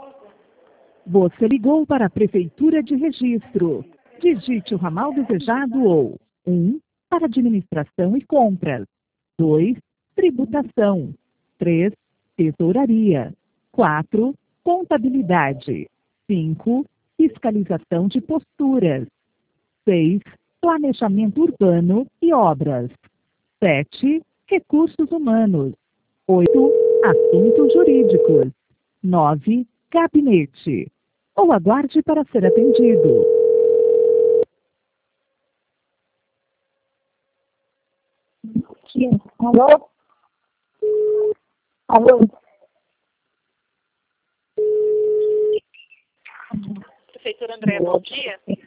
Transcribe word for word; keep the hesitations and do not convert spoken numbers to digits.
Você ligou para a Prefeitura de Registro. Digite o ramal desejado ou um para administração e compras, dois tributação, três tesouraria, quatro contabilidade, cinco fiscalização de posturas, seis planejamento urbano e obras, sete recursos humanos, oito assuntos jurídicos, nove gabinete. Ou aguarde para ser atendido. Alô? Alô? Prefeitura Andréa, bom dia.